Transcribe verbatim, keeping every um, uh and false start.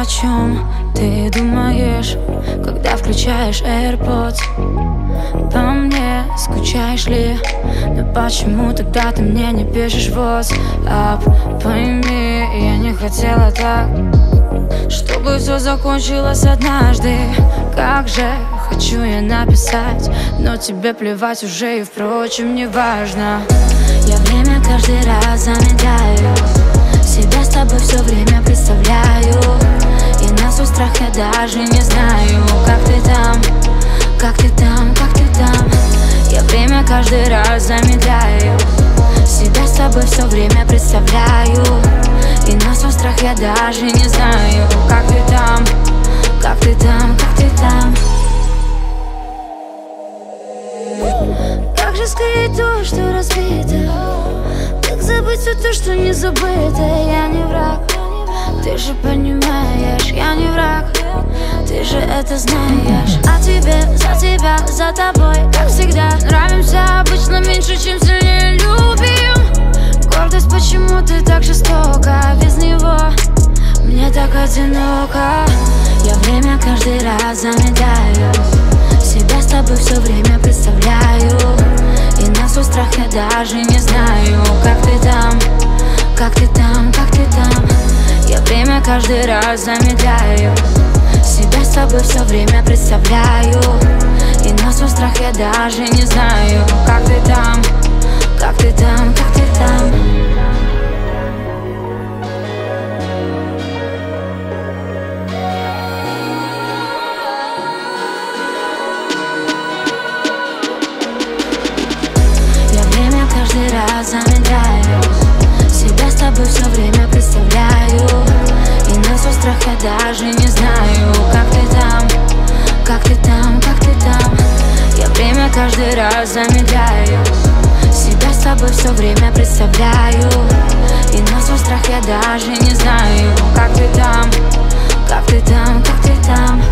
чем ты думаешь, когда включаешь AirPods? По мне скучаешь ли? Но почему тогда ты мне не пишешь WhatsApp? Пойми, я не хотела так, чтобы все закончилось однажды. Как же хочу я написать, но тебе плевать уже и, впрочем, не важно. Я время каждый раз замедляю, себя с тобой все время представляю, и на свой страх я даже не знаю, как ты там, как ты там, как ты там. Я время каждый раз замедляю, себя с тобой все время представляю, и на свой страх я даже не знаю, как ты там, как ты там, как ты там. Как же скрыть то, что разбито? Как забыть все то, что не забыто? Я не враг, ты же понимаешь, я не враг, ты же это знаешь. А тебе, за тебя, за тобой, как всегда, нравимся обычно меньше, чем сильнее любим. Гордость, почему ты так жестока? Без него мне так одиноко. Я время каждый раз замедляю, себя с тобой все время представляю, и на свой страх я даже не знаю, как ты там, как ты там, как ты там. Я время каждый раз замедляю, себя с тобой все время представляю, и на свой страх я даже не знаю, как ты там, как ты там, как ты там. Каждый раз замедляю, себя с тобой все время представляю, и на свой страх я даже не знаю, как ты там, как ты там, как ты там. Я время каждый раз замедляю, себя с тобой все время представляю, и на свой страх я даже не знаю, как ты там, как ты там, как ты там.